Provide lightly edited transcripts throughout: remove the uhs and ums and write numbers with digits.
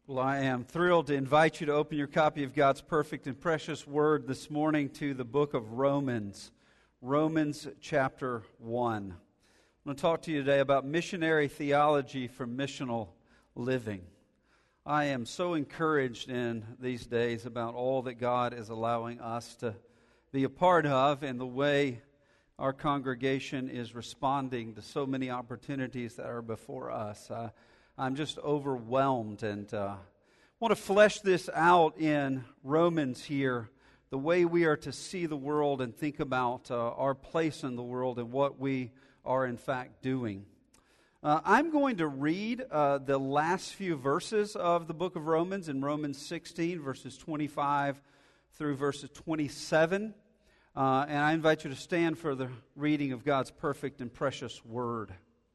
Well, I am thrilled to invite you to open your copy of God's perfect and precious Word this morning to the book of Romans, Romans chapter 1. I'm going to talk to you today about missionary theology for missional living. I am so encouraged in these days about all that God is allowing us to be a part of and the way our congregation is responding to so many opportunities that are before us. I'm just overwhelmed and want to flesh this out in Romans here, the way we are to see the world and think about our place in the world and what we are in fact doing. I'm going to read the last few verses of the book of Romans in Romans 16, verses 25 through verses 27. And I invite you to stand for the reading of God's perfect and precious Word.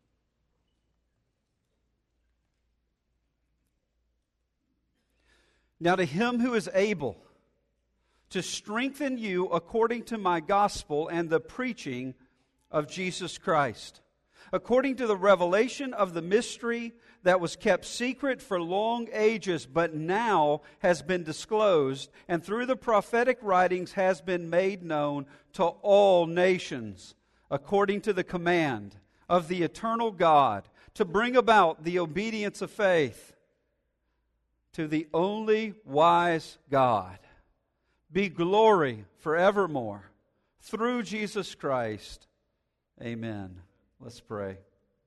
Now to him who is able to strengthen you according to my gospel and the preaching of Jesus Christ, according to the revelation of the mystery that was kept secret for long ages, but now has been disclosed, and through the prophetic writings has been made known to all nations, according to the command of the eternal God, to bring about the obedience of faith. To the only wise God be glory forevermore through Jesus Christ. Amen. Let's pray.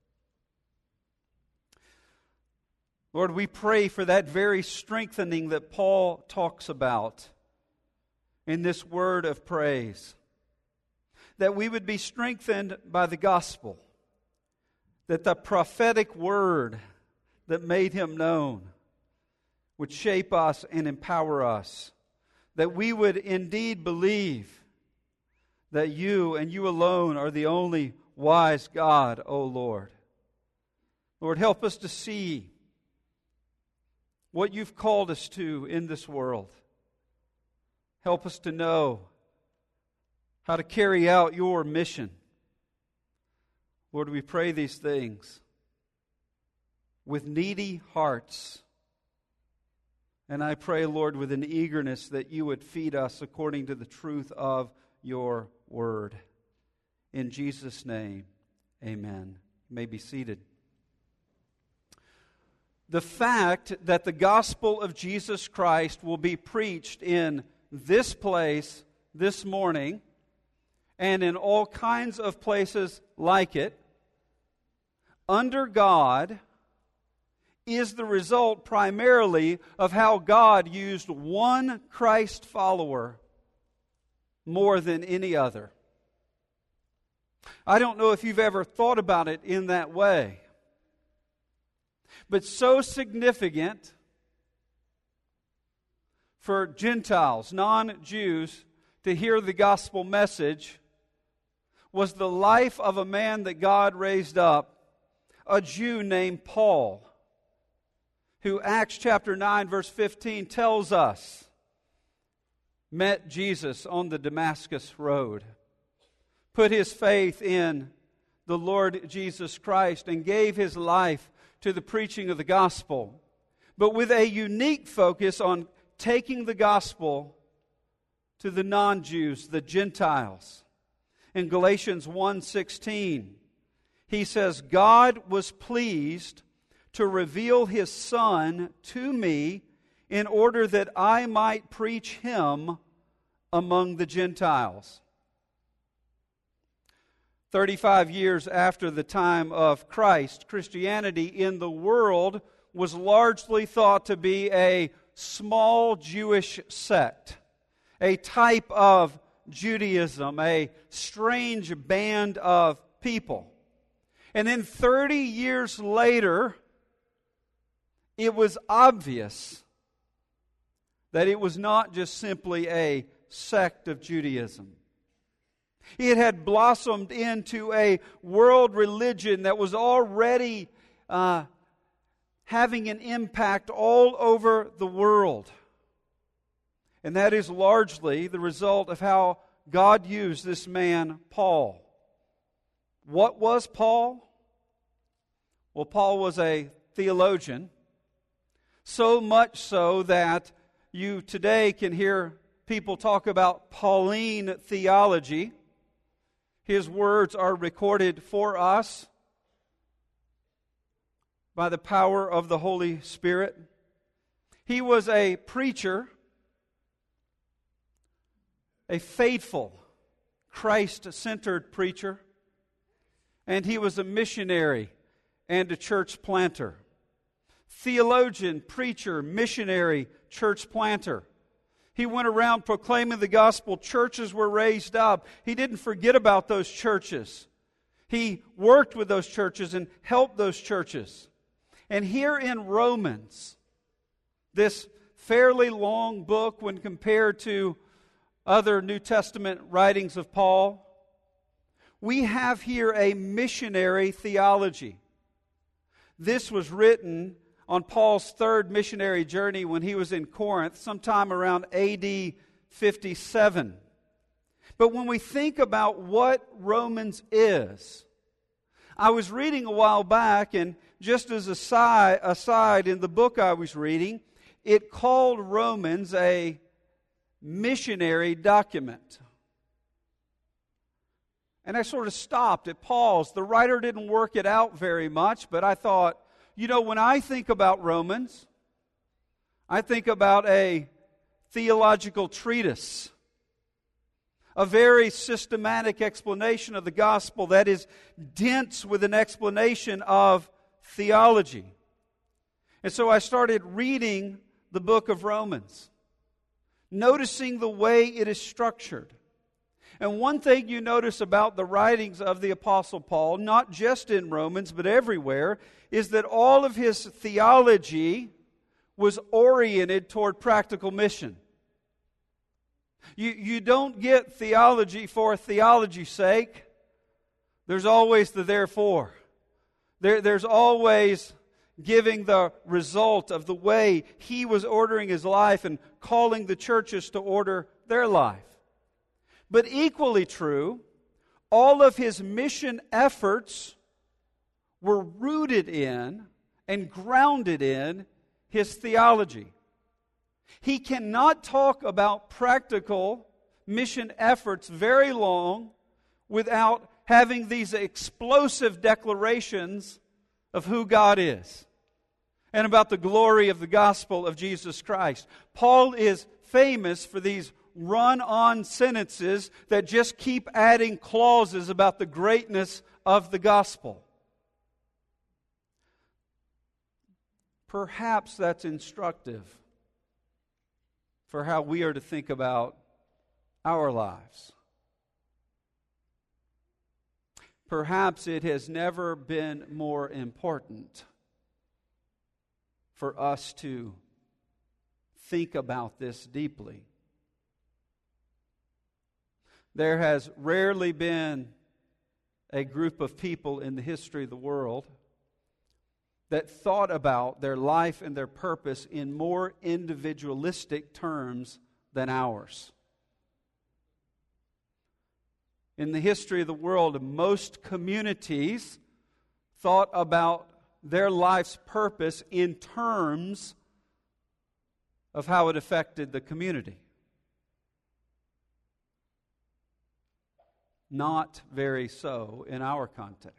Lord, we pray for that very strengthening that Paul talks about in this word of praise. That we would be strengthened by the gospel. That the prophetic word that made him known would shape us and empower us, that we would indeed believe that you and you alone are the only wise God, O Lord. Lord, help us to see what you've called us to in this world. Help us to know how to carry out your mission. Lord, we pray these things with needy hearts. And I pray, Lord, with an eagerness that you would feed us according to the truth of your word. In Jesus' name, amen. You may be seated. The fact that the gospel of Jesus Christ will be preached in this place this morning and in all kinds of places like it, under God, is the result primarily of how God used one Christ follower more than any other. I don't know if you've ever thought about it in that way, but so significant for Gentiles, non-Jews, to hear the gospel message was the life of a man that God raised up, a Jew named Paul, who Acts chapter 9 verse 15 tells us met Jesus on the Damascus road, put his faith in the Lord Jesus Christ and gave his life to the preaching of the gospel, but with a unique focus on taking the gospel to the non-Jews, the Gentiles. In Galatians 1:16, he says, God was pleased to reveal his Son to me in order that I might preach him among the Gentiles. 35 years after the time of Christ, Christianity in the world was largely thought to be a small Jewish sect, a type of Judaism, a strange band of people. And then 30 years later, it was obvious that it was not just simply a sect of Judaism. It had blossomed into a world religion that was already having an impact all over the world. And that is largely the result of how God used this man, Paul. What was Paul? Well, Paul was a theologian So much so that you today can hear people talk about Pauline theology. His words are recorded for us by the power of the Holy Spirit. He was a preacher, a faithful, Christ-centered preacher, and he was a missionary and a church planter. Theologian, preacher, missionary, church planter. He went around proclaiming the gospel. Churches were raised up. He didn't forget about those churches. He worked with those churches and helped those churches. And here in Romans, this fairly long book when compared to other New Testament writings of Paul, we have here a missionary theology. This was written on Paul's third missionary journey when he was in Corinth, sometime around AD 57. But when we think about what Romans is, I was reading a while back, and just as a aside in the book I was reading, it called Romans a missionary document. And I sort of stopped, it paused. The writer didn't work it out very much, but I thought, when I think about Romans, I think about a theological treatise, a very systematic explanation of the gospel that is dense with an explanation of theology. And so I started reading the book of Romans, noticing the way it is structured. And one thing you notice about the writings of the Apostle Paul, not just in Romans but everywhere, is that all of his theology was oriented toward practical mission. You don't get theology for theology's sake. There's always the therefore. There's always giving the result of the way he was ordering his life and calling the churches to order their life. But equally true, all of his mission efforts were rooted in and grounded in his theology. He cannot talk about practical mission efforts very long without having these explosive declarations of who God is and about the glory of the gospel of Jesus Christ. Paul is famous for these run-on sentences that just keep adding clauses about the greatness of the gospel. Perhaps that's instructive for how we are to think about our lives. Perhaps it has never been more important for us to think about this deeply. There has rarely been a group of people in the history of the world that thought about their life and their purpose in more individualistic terms than ours. In the history of the world, most communities thought about their life's purpose in terms of how it affected the community. Not very so in our context.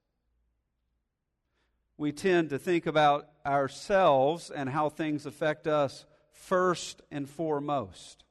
We tend to think about ourselves and how things affect us first and foremost.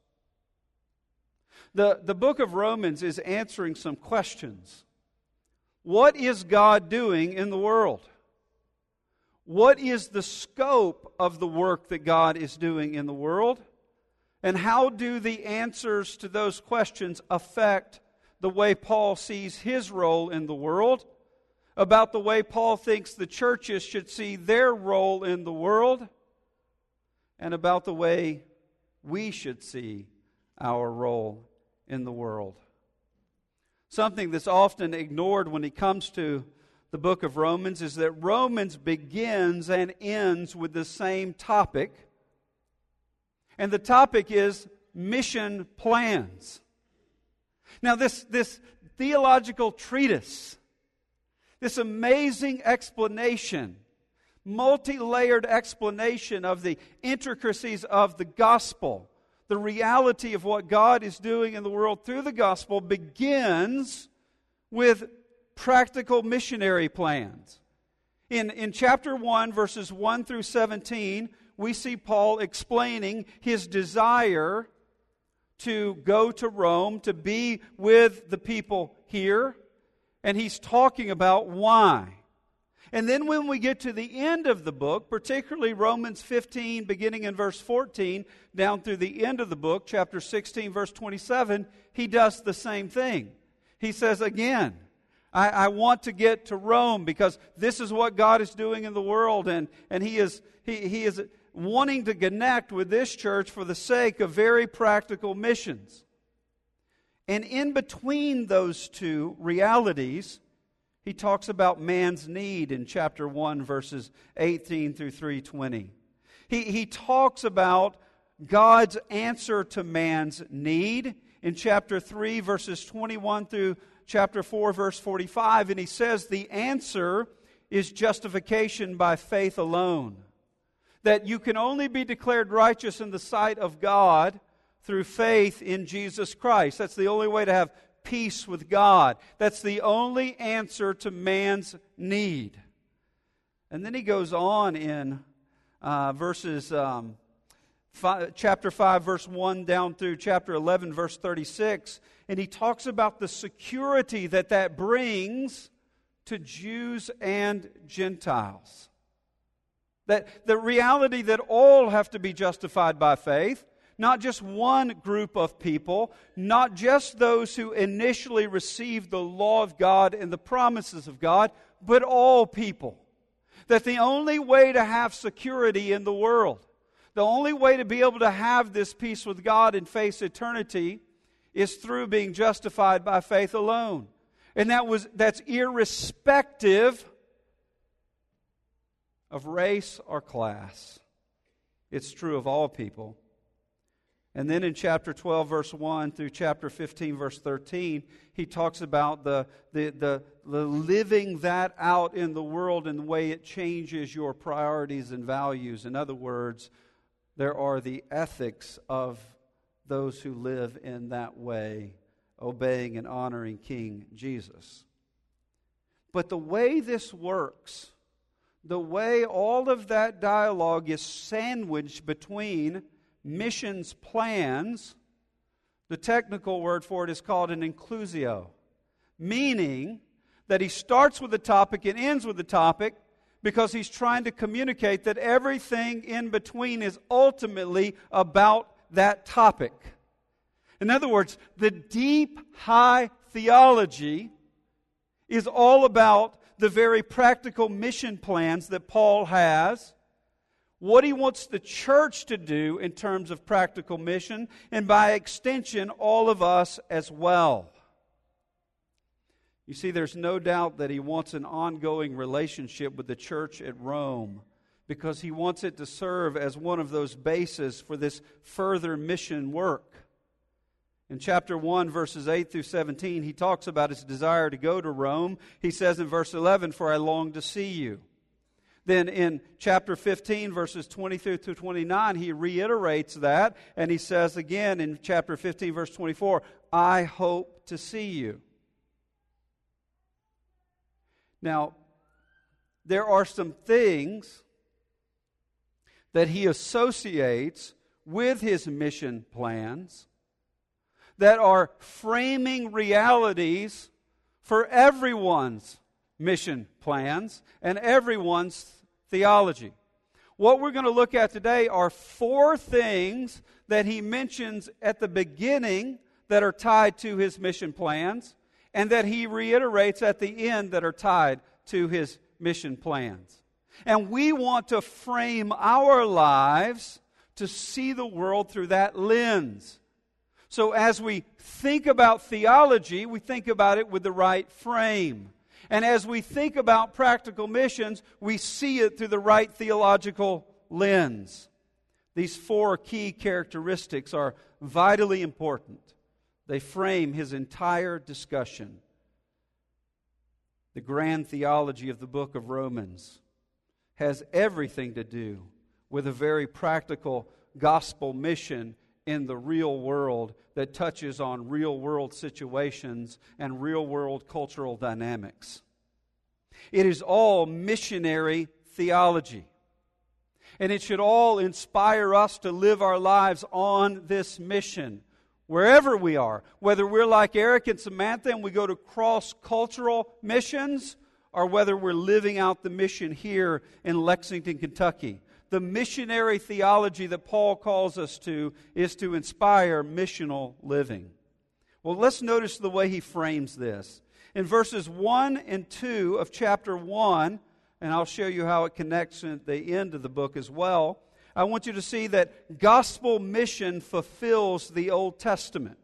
The book of Romans is answering some questions. What is God doing in the world? What is the scope of the work that God is doing in the world? And how do the answers to those questions affect the way Paul sees his role in the world, about the way Paul thinks the churches should see their role in the world, and about the way we should see our role in the world. Something that's often ignored when it comes to the book of Romans is that Romans begins and ends with the same topic, and the topic is mission plans. Now, this theological treatise, this amazing explanation, multi-layered explanation of the intricacies of the gospel. The reality of what God is doing in the world through the gospel begins with practical missionary plans. In chapter 1, verses 1 through 17, we see Paul explaining his desire to go to Rome, to be with the people here, and he's talking about why. And then when we get to the end of the book, particularly Romans 15, beginning in verse 14, down through the end of the book, chapter 16, verse 27, he does the same thing. He says again, I want to get to Rome because this is what God is doing in the world, and he is wanting to connect with this church for the sake of very practical missions. And in between those two realities, he talks about man's need in chapter 1, verses 18 through 3:20. He talks about God's answer to man's need in chapter 3, verses 21 through chapter 4, verse 45. And he says the answer is justification by faith alone. That you can only be declared righteous in the sight of God through faith in Jesus Christ. That's the only way to have peace with God. That's the only answer to man's need. And then he goes on in chapter 5, verse 1 down through chapter 11, verse 36, and he talks about the security that brings to Jews and Gentiles. That the reality that all have to be justified by faith, not just one group of people, not just those who initially received the law of God and the promises of God, but all people. That the only way to have security in the world, the only way to be able to have this peace with God and face eternity is through being justified by faith alone. And that's irrespective of race or class. It's true of all people. And then in chapter 12, verse 1 through chapter 15, verse 13, he talks about the living that out in the world and the way it changes your priorities and values. In other words, there are the ethics of those who live in that way, obeying and honoring King Jesus. But the way this works, the way all of that dialogue is sandwiched between missions plans, the technical word for it is called an inclusio, meaning that he starts with the topic and ends with the topic because he's trying to communicate that everything in between is ultimately about that topic. In other words, the deep, high theology is all about the very practical mission plans that Paul has, what he wants the church to do in terms of practical mission, and by extension, all of us as well. You see, there's no doubt that he wants an ongoing relationship with the church at Rome because he wants it to serve as one of those bases for this further mission work. In chapter 1, verses 8 through 17, he talks about his desire to go to Rome. He says in verse 11, "For I long to see you." Then in chapter 15, verses 23 through 29, he reiterates that, and he says again in chapter 15, verse 24, "I hope to see you." Now, there are some things that he associates with his mission plans that are framing realities for everyone's mission plans and everyone's theology. What we're going to look at today are 4 things that he mentions at the beginning that are tied to his mission plans, and that he reiterates at the end that are tied to his mission plans. And we want to frame our lives to see the world through that lens. So as we think about theology, we think about it with the right frame. And as we think about practical missions, we see it through the right theological lens. These 4 key characteristics are vitally important. They frame his entire discussion. The grand theology of the book of Romans has everything to do with a very practical gospel mission in the real world that touches on real world situations and real world cultural dynamics. It is all missionary theology. And it should all inspire us to live our lives on this mission, wherever we are. Whether we're like Eric and Samantha and we go to cross-cultural missions, or whether we're living out the mission here in Lexington, Kentucky. The missionary theology that Paul calls us to is to inspire missional living. Well, let's notice the way he frames this. In verses 1 and 2 of chapter 1, and I'll show you how it connects at the end of the book as well, I want you to see that gospel mission fulfills the Old Testament.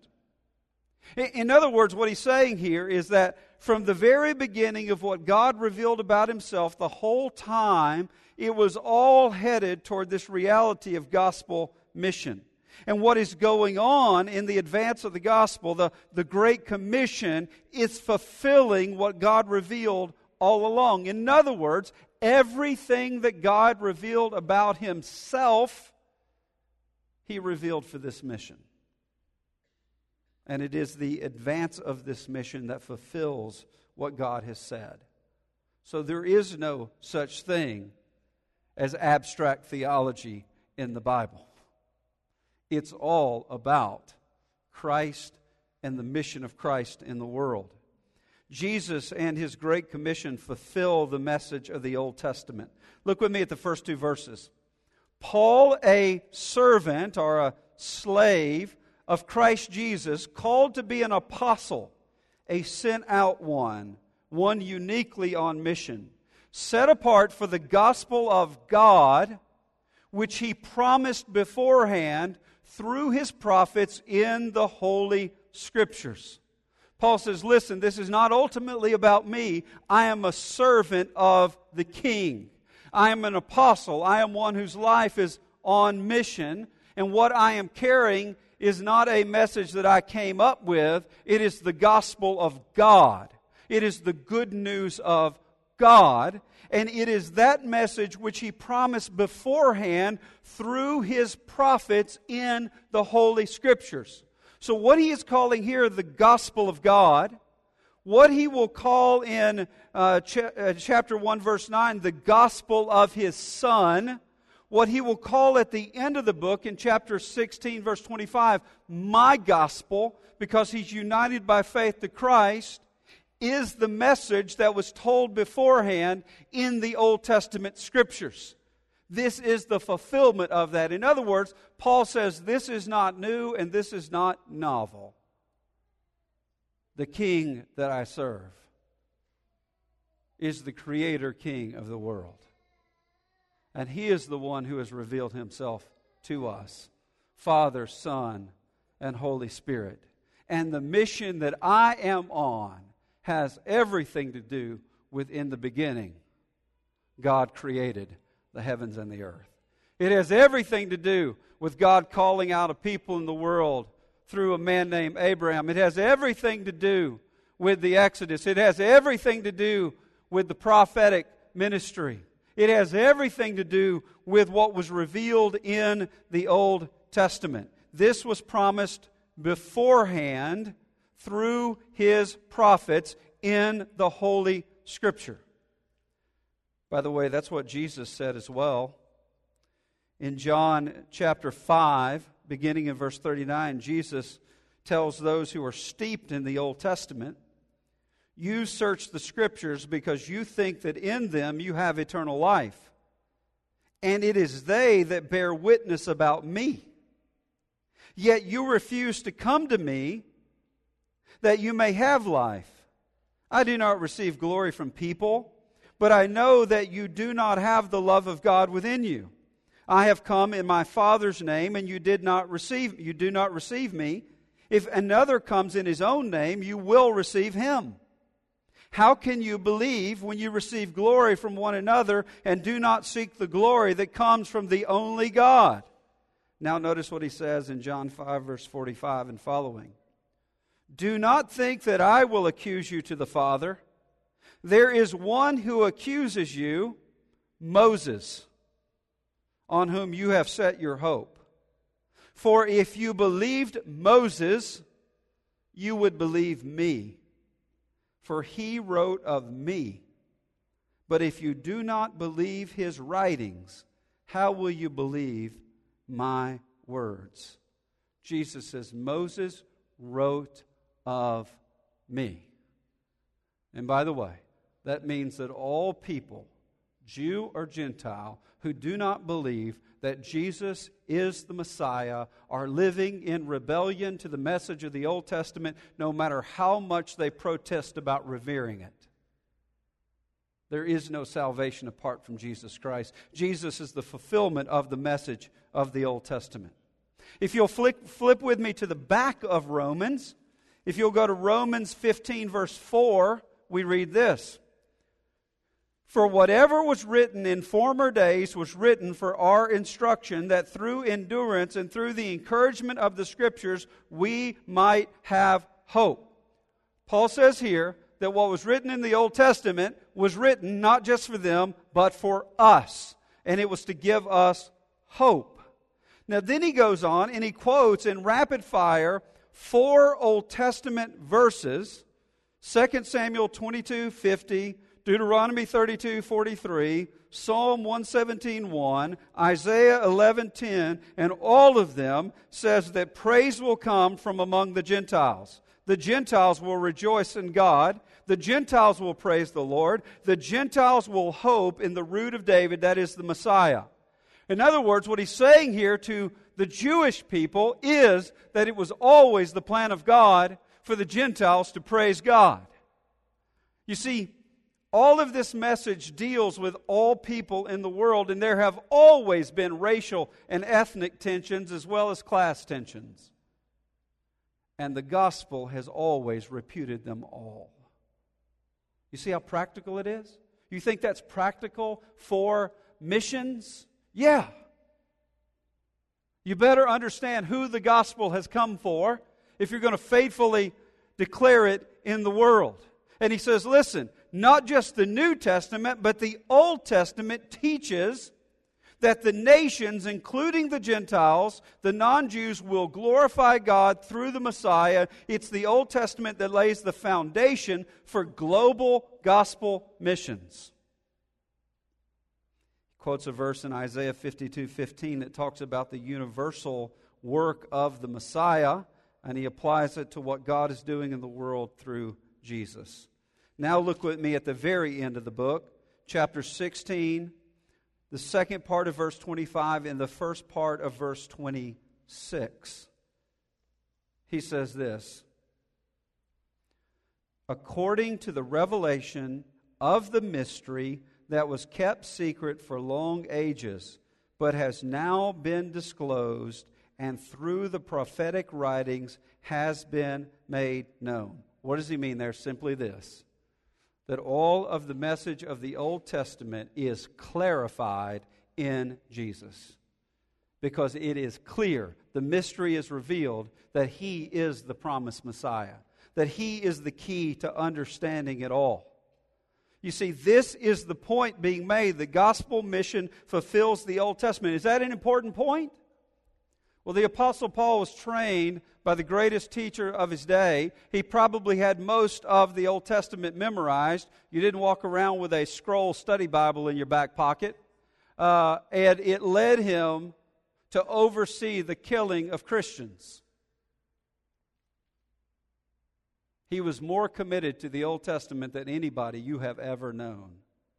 In other words, what he's saying here is that from the very beginning of what God revealed about Himself, the whole time, it was all headed toward this reality of gospel mission. And what is going on in the advance of the gospel, the Great Commission, is fulfilling what God revealed all along. In other words, everything that God revealed about Himself, He revealed for this mission. And it is the advance of this mission that fulfills what God has said. So there is no such thing as abstract theology in the Bible. It's all about Christ and the mission of Christ in the world. Jesus and His Great Commission fulfill the message of the Old Testament. Look with me at the first two verses. Paul, a servant or a slave of Christ Jesus, called to be an apostle, a sent out one uniquely on mission, set apart for the gospel of God, which He promised beforehand through His prophets in the Holy Scriptures. Paul says, listen, this is not ultimately about me. I am a servant of the King. I am an apostle. I am one whose life is on mission. And what I am carrying is not a message that I came up with. It is the gospel of God. It is the good news of God. And it is that message which He promised beforehand through His prophets in the Holy Scriptures. So what he is calling here the gospel of God, what he will call in chapter 1 verse 9 the gospel of His Son, what he will call at the end of the book in chapter 16 verse 25 my gospel, because he's united by faith to Christ, is the message that was told beforehand in the Old Testament Scriptures. This is the fulfillment of that. In other words, Paul says this is not new and this is not novel. The King that I serve is the Creator King of the world. And He is the one who has revealed Himself to us. Father, Son, and Holy Spirit. And the mission that I am on has everything to do with, in the beginning, God created the heavens and the earth. It has everything to do with God calling out a people in the world through a man named Abraham. It has everything to do with the Exodus. It has everything to do with the prophetic ministry. It has everything to do with what was revealed in the Old Testament. This was promised beforehand through His prophets in the Holy Scripture. By the way, that's what Jesus said as well. In John chapter 5, beginning in verse 39, Jesus tells those who are steeped in the Old Testament, you search the Scriptures because you think that in them you have eternal life. And it is they that bear witness about me. Yet you refuse to come to me that you may have life. I do not receive glory from people, but I know that you do not have the love of God within you. I have come in my Father's name, and you do not receive me. If another comes in his own name, you will receive him. How can you believe when you receive glory from one another and do not seek the glory that comes from the only God? Now notice what he says in John 5, verse 45 and following. Do not think that I will accuse you to the Father. There is one who accuses you, Moses, on whom you have set your hope. For if you believed Moses, you would believe me, for he wrote of me. But if you do not believe his writings, how will you believe my words? Jesus says, Moses wrote of me. And by the way, that means that all people, Jew or Gentile, who do not believe that Jesus is the Messiah are living in rebellion to the message of the Old Testament, no matter how much they protest about revering it. There is no salvation apart from Jesus Christ. Jesus is the fulfillment of the message of the Old Testament. If you'll flip with me to the back of Romans, if you'll go to Romans 15, verse 4, we read this. For whatever was written in former days was written for our instruction, that through endurance and through the encouragement of the Scriptures we might have hope. Paul says here that what was written in the Old Testament was written not just for them, but for us. And it was to give us hope. Now then he goes on and he quotes in rapid fire 4 Old Testament verses, 2 Samuel 22:50, Deuteronomy 32:43, Psalm 117:1, Isaiah 11:10, and all of them says that praise will come from among the Gentiles. The Gentiles will rejoice in God. The Gentiles will praise the Lord. The Gentiles will hope in the root of David, that is the Messiah. In other words, what he's saying here to the Jewish people is that it was always the plan of God for the Gentiles to praise God. You see, all of this message deals with all people in the world, and there have always been racial and ethnic tensions as well as class tensions. And the gospel has always reputed them all. You see how practical it is? You think that's practical for missions? Yeah. You better understand who the gospel has come for if you're going to faithfully declare it in the world. And he says, listen, not just the New Testament, but the Old Testament teaches that the nations, including the Gentiles, the non-Jews, will glorify God through the Messiah. It's the Old Testament that lays the foundation for global gospel missions. He quotes a verse in Isaiah 52:15 that talks about the universal work of the Messiah, and he applies it to what God is doing in the world through Jesus. Now look with me at the very end of the book, chapter 16, the second part of verse 25 and the first part of verse 26. He says this, according to the revelation of the mystery that was kept secret for long ages, but has now been disclosed, and through the prophetic writings has been made known. What does he mean there? Simply this, that all of the message of the Old Testament is clarified in Jesus. Because it is clear, the mystery is revealed, that He is the promised Messiah. That He is the key to understanding it all. You see, this is the point being made. The gospel mission fulfills the Old Testament. Is that an important point? Well, the Apostle Paul was trained by the greatest teacher of his day. He probably had most of the Old Testament memorized. You didn't walk around with a scroll study Bible in your back pocket. And it led him to oversee the killing of Christians. He was more committed to the Old Testament than anybody you have ever known.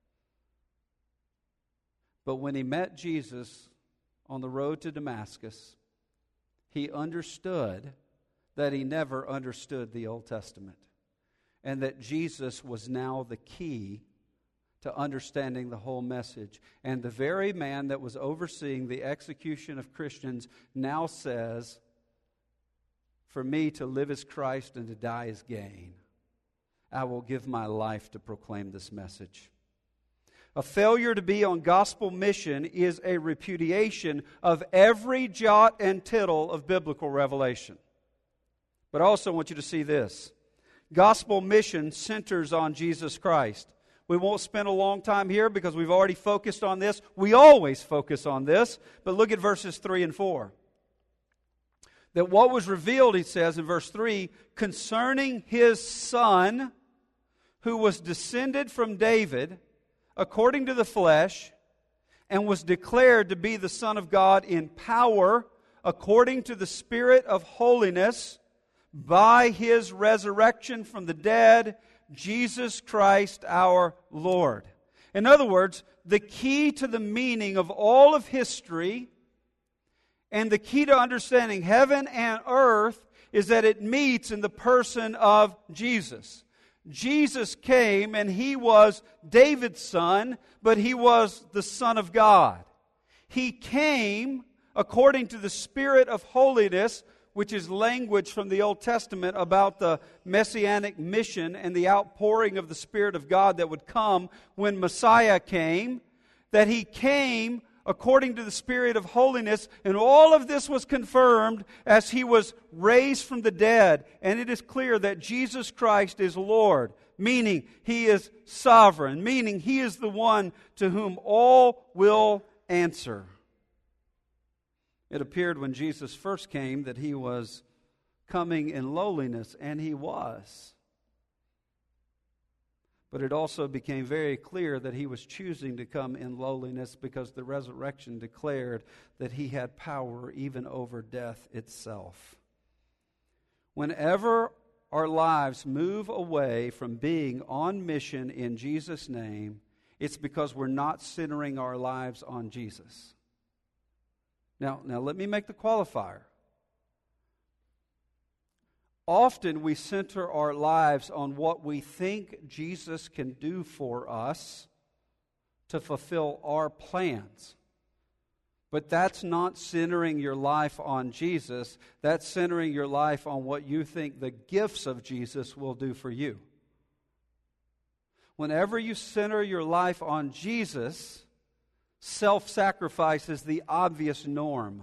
But when he met Jesus on the road to Damascus, he understood that he never understood the Old Testament, and that Jesus was now the key to understanding the whole message. And the very man that was overseeing the execution of Christians now says, for me to live is Christ and to die is gain. I will give my life to proclaim this message. A failure to be on gospel mission is a repudiation of every jot and tittle of biblical revelation. But I also want you to see this. Gospel mission centers on Jesus Christ. We won't spend a long time here because we've already focused on this. We always focus on this. But look at verses 3 and 4. That what was revealed, he says in verse 3, concerning his Son, who was descended from David, according to the flesh, and was declared to be the Son of God in power, according to the Spirit of holiness, by His resurrection from the dead, Jesus Christ our Lord. In other words, the key to the meaning of all of history and the key to understanding heaven and earth is that it meets in the person of Jesus. Jesus came and He was David's son, but He was the Son of God. He came according to the Spirit of holiness, which is language from the Old Testament about the messianic mission and the outpouring of the Spirit of God that would come when Messiah came, that He came according to the Spirit of holiness, and all of this was confirmed as He was raised from the dead. And it is clear that Jesus Christ is Lord, meaning He is sovereign, meaning He is the one to whom all will answer. It appeared when Jesus first came that He was coming in lowliness, and He was. But it also became very clear that He was choosing to come in lowliness because the resurrection declared that He had power even over death itself. Whenever our lives move away from being on mission in Jesus' name, it's because we're not centering our lives on Jesus. Now let me make the qualifier. Often we center our lives on what we think Jesus can do for us to fulfill our plans. But that's not centering your life on Jesus. That's centering your life on what you think the gifts of Jesus will do for you. Whenever you center your life on Jesus, self-sacrifice is the obvious norm.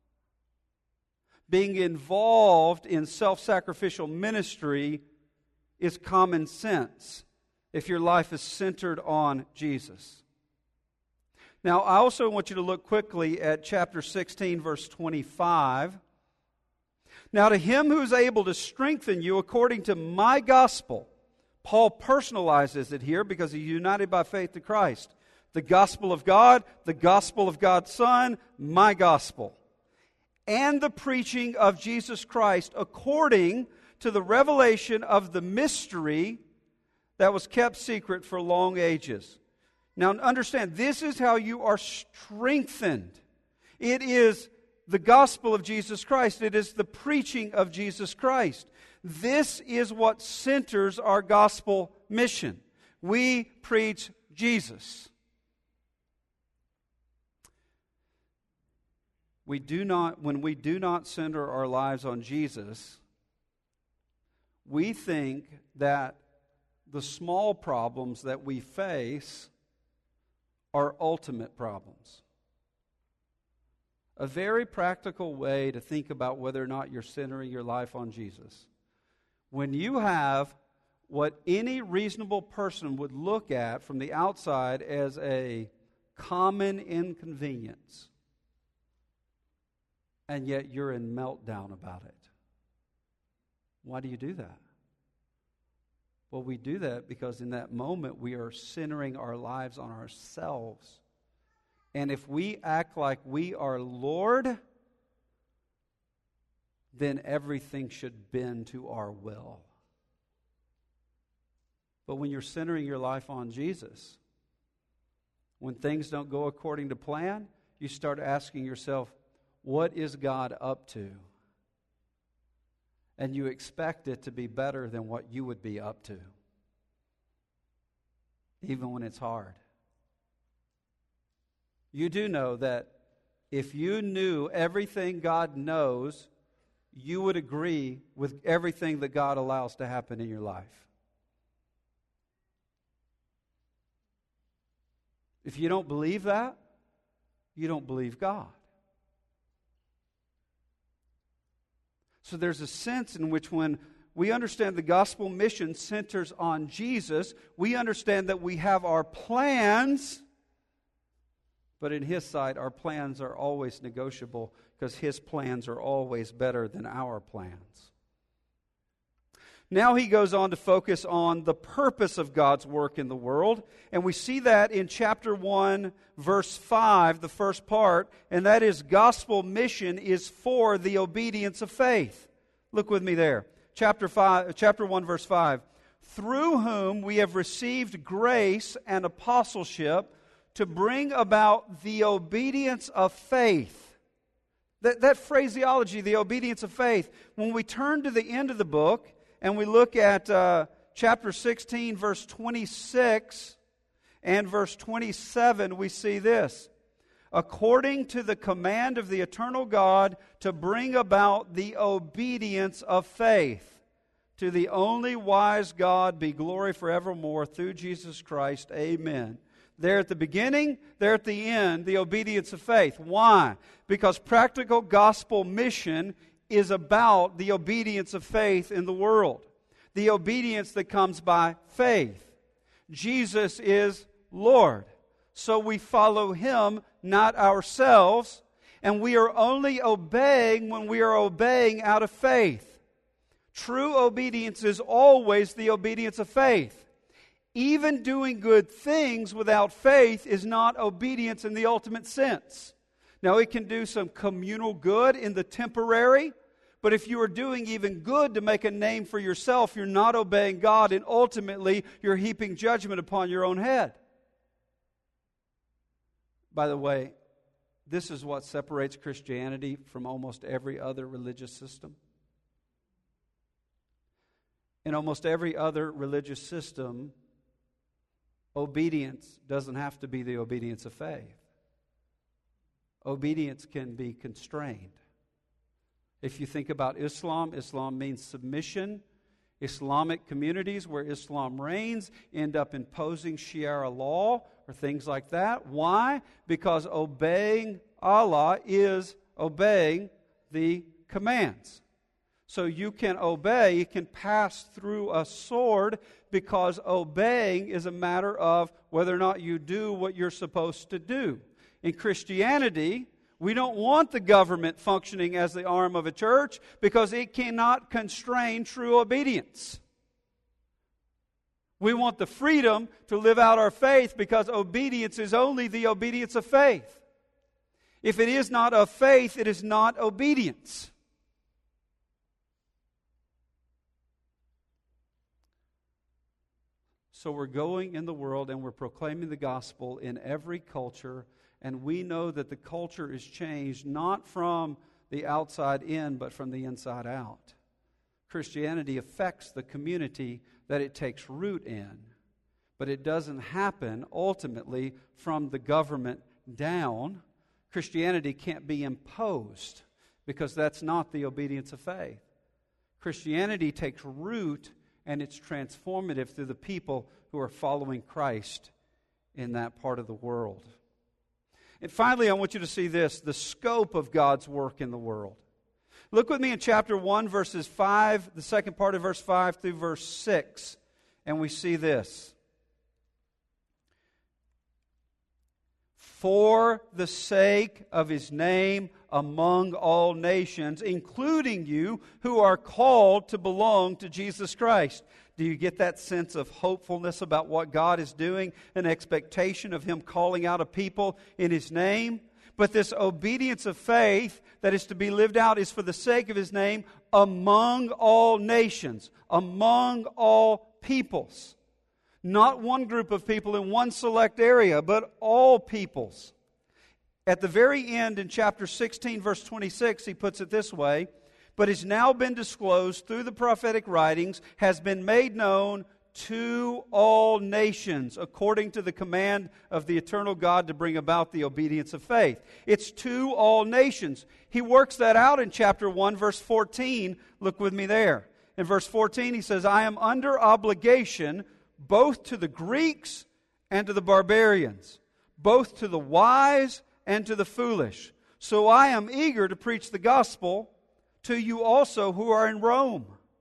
Being involved in self-sacrificial ministry is common sense if your life is centered on Jesus. Now, I also want you to look quickly at chapter 16, verse 25. Now, to Him who is able to strengthen you according to my gospel, Paul personalizes it here because he's united by faith to Christ. The gospel of God, the gospel of God's Son, my gospel. And the preaching of Jesus Christ according to the revelation of the mystery that was kept secret for long ages. Now understand, this is how you are strengthened. It is the gospel of Jesus Christ. It is the preaching of Jesus Christ. This is what centers our gospel mission. We preach Jesus. When we do not center our lives on Jesus, we think that the small problems that we face are ultimate problems. A very practical way to think about whether or not you're centering your life on Jesus. When you have what any reasonable person would look at from the outside as a common inconvenience, and yet you're in meltdown about it. Why do you do that? Well, we do that because in that moment we are centering our lives on ourselves. And if we act like we are Lord, then everything should bend to our will. But when you're centering your life on Jesus, when things don't go according to plan, you start asking yourself, what is God up to? And you expect it to be better than what you would be up to, even when it's hard. You do know that if you knew everything God knows, you would agree with everything that God allows to happen in your life. If you don't believe that, you don't believe God. So there's a sense in which when we understand the gospel mission centers on Jesus. We understand that we have our plans, but in His sight, our plans are always negotiable because His plans are always better than our plans. Now he goes on to focus on the purpose of God's work in the world, and we see that in chapter 1, verse 5, the first part, and that is gospel mission is for the obedience of faith. Look with me there. Chapter 1, verse 5. Through whom we have received grace and apostleship to bring about the obedience of faith. That phraseology, the obedience of faith, when we turn to the end of the book and we look at chapter 16, verse 26 and verse 27, we see this. According to the command of the eternal God to bring about the obedience of faith. To the only wise God be glory forevermore through Jesus Christ. Amen. There at the beginning, there at the end, the obedience of faith. Why? Because practical gospel mission is about the obedience of faith in the world. The obedience that comes by faith. Jesus is Lord. So we follow Him, not ourselves. And we are only obeying when we are obeying out of faith. True obedience is always the obedience of faith. Even doing good things without faith is not obedience in the ultimate sense. Now, it can do some communal good in the temporary, but if you are doing even good to make a name for yourself, you're not obeying God, and ultimately you're heaping judgment upon your own head. By the way, this is what separates Christianity from almost every other religious system. In almost every other religious system, obedience doesn't have to be the obedience of faith. Obedience can be constrained. If you think about Islam, Islam means submission. Islamic communities where Islam reigns end up imposing Sharia law or things like that. Why? Because obeying Allah is obeying the commands. So you can obey, you can pass through a sword because obeying is a matter of whether or not you do what you're supposed to do. In Christianity, we don't want the government functioning as the arm of a church because it cannot constrain true obedience. We want the freedom to live out our faith because obedience is only the obedience of faith. If it is not of faith, it is not obedience. So we're going in the world and we're proclaiming the gospel in every culture, and we know that the culture is changed not from the outside in, but from the inside out. Christianity affects the community that it takes root in, but it doesn't happen ultimately from the government down. Christianity can't be imposed because that's not the obedience of faith. Christianity takes root and it's transformative through the people who are following Christ in that part of the world. And finally, I want you to see this, the scope of God's work in the world. Look with me in chapter 1, verses 5, the second part of verse 5 through verse 6, and we see this. For the sake of His name among all nations, including you who are called to belong to Jesus Christ. Do you get that sense of hopefulness about what God is doing? An expectation of Him calling out a people in His name? But this obedience of faith that is to be lived out is for the sake of His name among all nations, among all peoples. Not one group of people in one select area, but all peoples. At the very end in chapter 16, verse 26, he puts it this way, but has now been disclosed through the prophetic writings, has been made known to all nations, according to the command of the eternal God to bring about the obedience of faith. It's to all nations. He works that out in chapter 1, verse 14. Look with me there. In verse 14, he says, I am under obligation both to the Greeks and to the barbarians, both to the wise and to the foolish. So I am eager to preach the gospel to you also who are in Rome.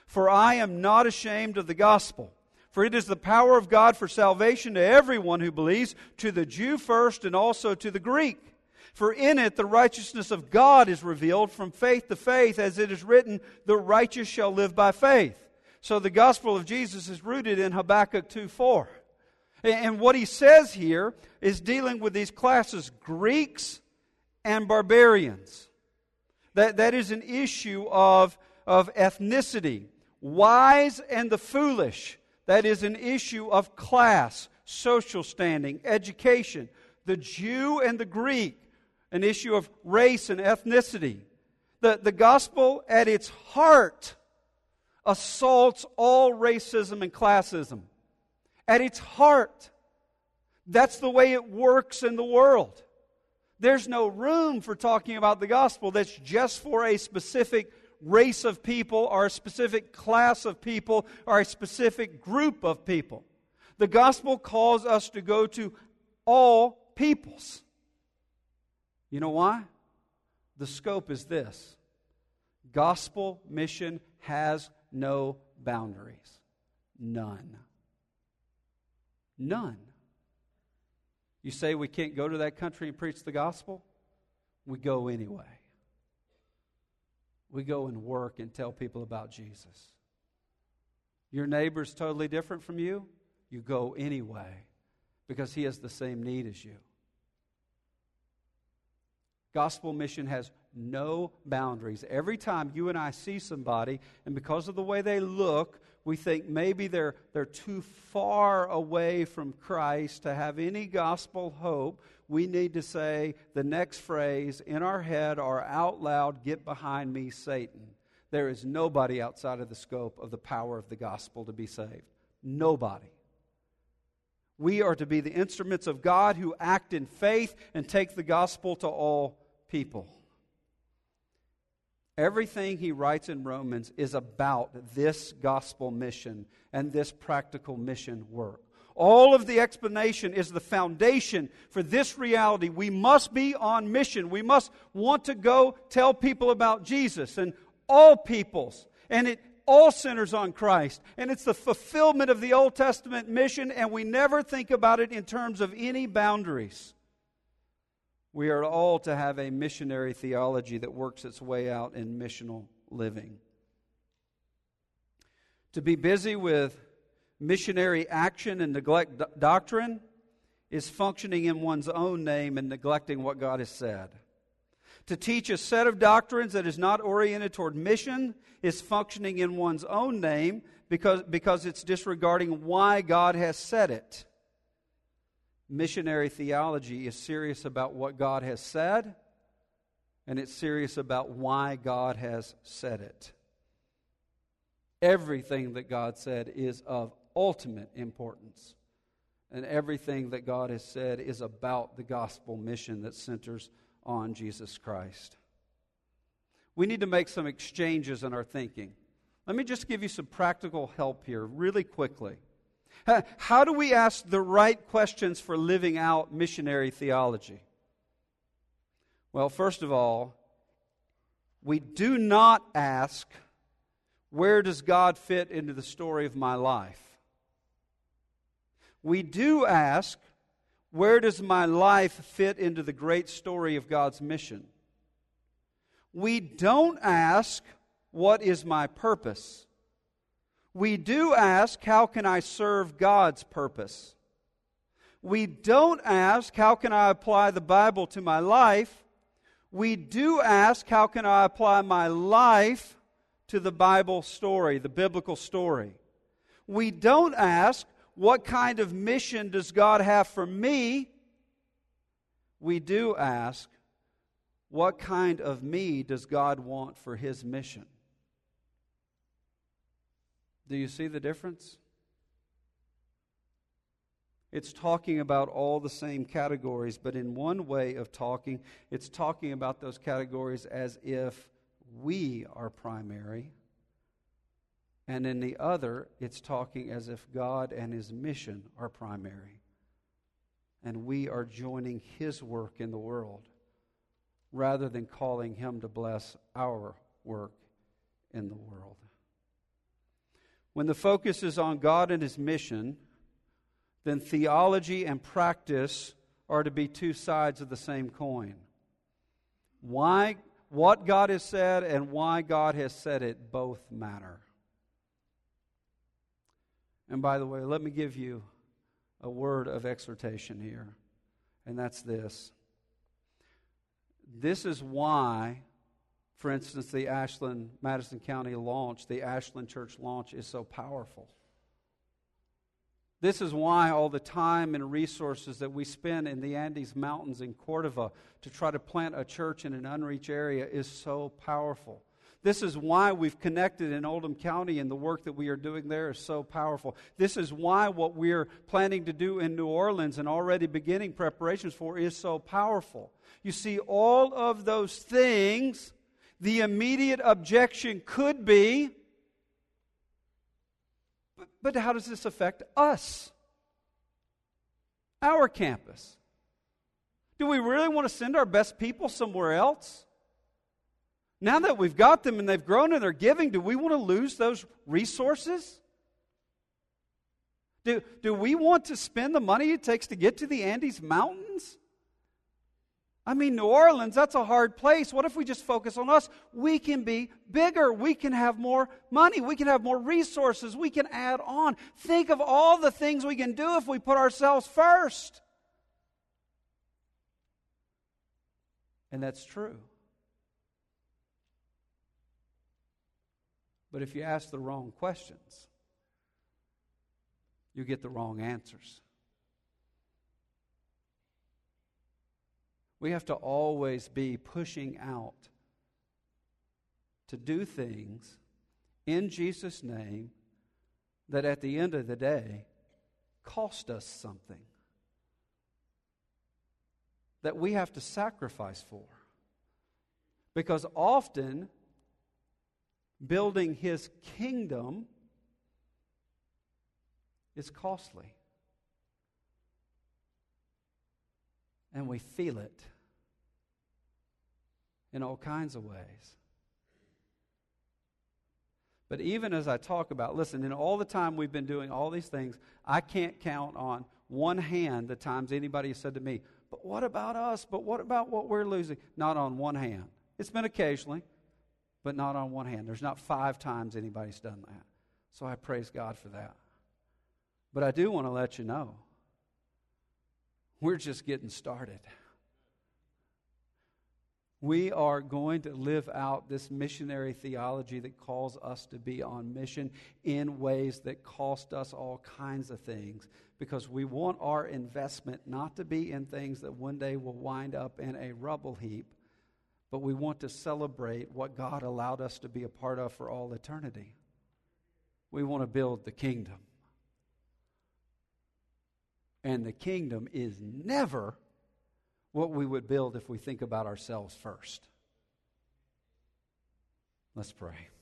For I am not ashamed of the gospel. For it is the power of God for salvation to everyone who believes, to the Jew first and also to the Greek. For in it the righteousness of God is revealed from faith to faith, as it is written, the righteous shall live by faith. So the gospel of Jesus is rooted in Habakkuk 2:4. And what he says here is dealing with these classes, Greeks and barbarians. That is an issue of ethnicity. Wise and the foolish. That is an issue of class, social standing, education. The Jew and the Greek, an issue of race and ethnicity. The gospel at its heart assaults all racism and classism. At its heart. That's the way it works in the world. There's no room for talking about the gospel that's just for a specific race of people or a specific class of people or a specific group of people. The gospel calls us to go to all peoples. You know why? The scope is this. Gospel mission has no boundaries. None. None. You say we can't go to that country and preach the gospel? We go anyway. We go and work and tell people about Jesus. Your neighbor's totally different from you? You go anyway because he has the same need as you. Gospel mission has no boundaries. Every time you and I see somebody, and because of the way they look, we think maybe they're too far away from Christ to have any gospel hope, we need to say the next phrase in our head or out loud, "Get behind me, Satan." There is nobody outside of the scope of the power of the gospel to be saved. Nobody. We are to be the instruments of God who act in faith and take the gospel to all people. Everything he writes in Romans is about this gospel mission and this practical mission work. All of the explanation is the foundation for this reality. We must be on mission. We must want to go tell people about Jesus and all peoples. And all sinners on Christ. And it's the fulfillment of the Old Testament mission, and we never think about it in terms of any boundaries. We are all to have a missionary theology that works its way out in missional living. To be busy with missionary action and neglect doctrine is functioning in one's own name and neglecting what God has said. To teach a set of doctrines that is not oriented toward mission is functioning in one's own name because it's disregarding why God has said it. Missionary theology is serious about what God has said, and it's serious about why God has said it. Everything that God said is of ultimate importance, and everything that God has said is about the gospel mission that centers on Jesus Christ. We need to make some exchanges in our thinking. Let me just give you some practical help here really quickly. How do we ask the right questions for living out missionary theology? Well, first of all, we do not ask, where does God fit into the story of my life? We do ask, where does my life fit into the great story of God's mission? We don't ask, what is my purpose? We do ask, how can I serve God's purpose? We don't ask, how can I apply the Bible to my life? We do ask, how can I apply my life to the Bible story, the biblical story? We don't ask, what kind of mission does God have for me? We do ask, what kind of me does God want for His mission? Do you see the difference? It's talking about all the same categories, but in one way of talking, it's talking about those categories as if we are primary. And in the other, it's talking as if God and His mission are primary. And we are joining His work in the world rather than calling Him to bless our work in the world. When the focus is on God and His mission, then theology and practice are to be two sides of the same coin. What God has said and why God has said it both matter. And by the way, let me give you a word of exhortation here, and that's this. This is why, for instance, the Ashland, Madison County launch, the Ashland Church launch is so powerful. This is why all the time and resources that we spend in the Andes Mountains in Cordova to try to plant a church in an unreached area is so powerful. This is why we've connected in Oldham County, and the work that we are doing there is so powerful. This is why what we're planning to do in New Orleans and already beginning preparations for is so powerful. You see, all of those things, the immediate objection could be, but how does this affect us? Our campus? Do we really want to send our best people somewhere else? Now that we've got them and they've grown and they're giving, do we want to lose those resources? Do we want to spend the money it takes to get to the Andes Mountains? I mean, New Orleans, that's a hard place. What if we just focus on us? We can be bigger. We can have more money. We can have more resources. We can add on. Think of all the things we can do if we put ourselves first. And that's true. But if you ask the wrong questions, you get the wrong answers. We have to always be pushing out to do things in Jesus' name that at the end of the day cost us something, that we have to sacrifice for. Because often, building His kingdom is costly. And we feel it in all kinds of ways. But even as I talk about, listen, in all the time we've been doing all these things, I can't count on one hand the times anybody has said to me, but what about us? But what about what we're losing? Not on one hand. It's been occasionally, but not on one hand. There's not 5 times anybody's done that. So I praise God for that. But I do want to let you know, we're just getting started. We are going to live out this missionary theology that calls us to be on mission in ways that cost us all kinds of things, because we want our investment not to be in things that one day will wind up in a rubble heap, but we want to celebrate what God allowed us to be a part of for all eternity. We want to build the kingdom. And the kingdom is never what we would build if we think about ourselves first. Let's pray.